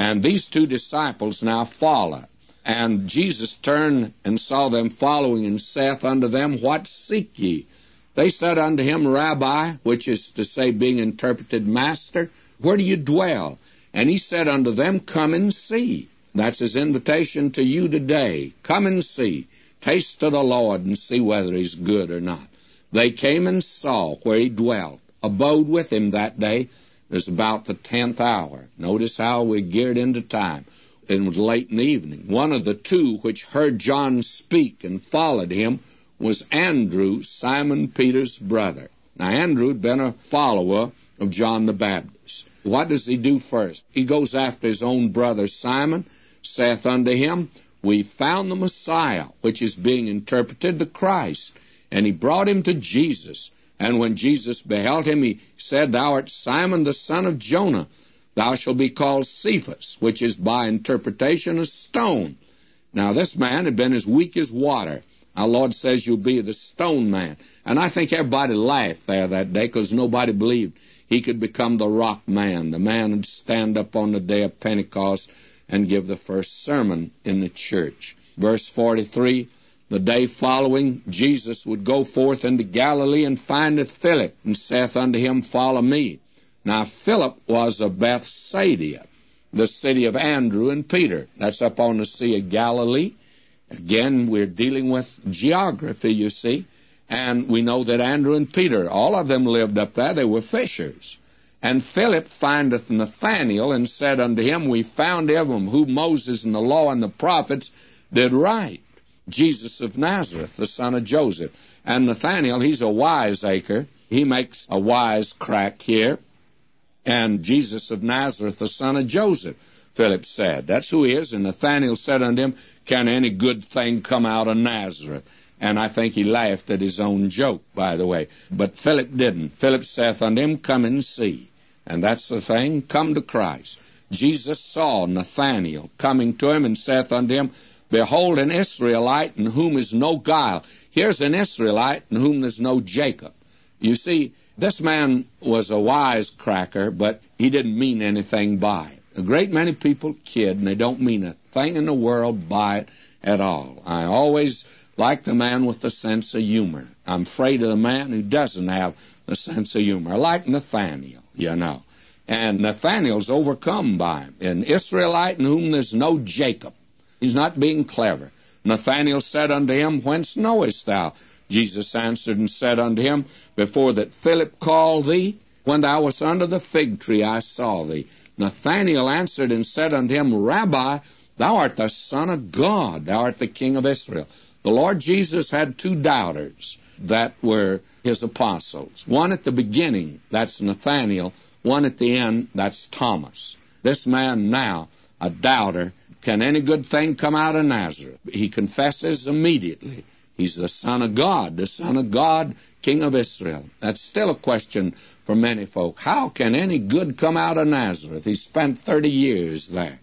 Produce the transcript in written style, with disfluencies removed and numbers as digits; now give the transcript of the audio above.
And these two disciples now follow. And Jesus turned and saw them following, and saith unto them, What seek ye? They said unto him, Rabbi, which is to say, being interpreted, Master, where do you dwell? And he said unto them, Come and see. That's his invitation to you today. Come and see. Taste of the Lord and see whether he's good or not. They came and saw where he dwelt, abode with him that day. It was about the 10th hour. Notice how we geared into time. It was late in the evening. One of the two which heard John speak and followed him was Andrew, Simon Peter's brother. Now, Andrew had been a follower of John the Baptist. What does he do first? He goes after his own brother Simon, saith unto him, We found the Messiah, which is being interpreted the Christ. And he brought him to Jesus. And when Jesus beheld him, he said, Thou art Simon the son of Jonah. Thou shalt be called Cephas, which is by interpretation a stone. Now this man had been as weak as water. Our Lord says you'll be the stone man. And I think everybody laughed there that day because nobody believed he could become the rock man. The man would stand up on the day of Pentecost and give the first sermon in the church. Verse 43, the day following, Jesus would go forth into Galilee and findeth Philip, and saith unto him, Follow me. Now Philip was of Bethsaida, the city of Andrew and Peter. That's up on the Sea of Galilee. Again, we're dealing with geography, you see. And we know that Andrew and Peter, all of them lived up there. They were fishers. And Philip findeth Nathanael, and said unto him, We found him whom Moses and the law and the prophets did write, Jesus of Nazareth, the son of Joseph. And Nathanael, he's a wiseacre. He makes a wise crack here. And Jesus of Nazareth, the son of Joseph, Philip said. That's who he is. And Nathanael said unto him, Can any good thing come out of Nazareth? And I think he laughed at his own joke, by the way. But Philip didn't. Philip saith unto him, Come and see. And that's the thing. Come to Christ. Jesus saw Nathanael coming to him, and saith unto him, Behold, an Israelite in whom is no guile. Here's an Israelite in whom there's no Jacob. You see, this man was a wisecracker, but he didn't mean anything by it. A great many people kid, and they don't mean a thing in the world by it at all. I always like the man with the sense of humor. I'm afraid of the man who doesn't have the sense of humor. I like Nathanael, you know. And Nathanael's overcome by him. An Israelite in whom there's no Jacob. He's not being clever. Nathanael said unto him, Whence knowest thou? Jesus answered and said unto him, Before that Philip called thee, when thou wast under the fig tree, I saw thee. Nathanael answered and said unto him, Rabbi, thou art the Son of God, thou art the King of Israel. The Lord Jesus had two doubters that were his apostles. One at the beginning, that's Nathanael. One at the end, that's Thomas. This man now, a doubter, can any good thing come out of Nazareth? He confesses immediately. He's the Son of God, King of Israel. That's still a question for many folk. How can any good come out of Nazareth? He spent 30 years there.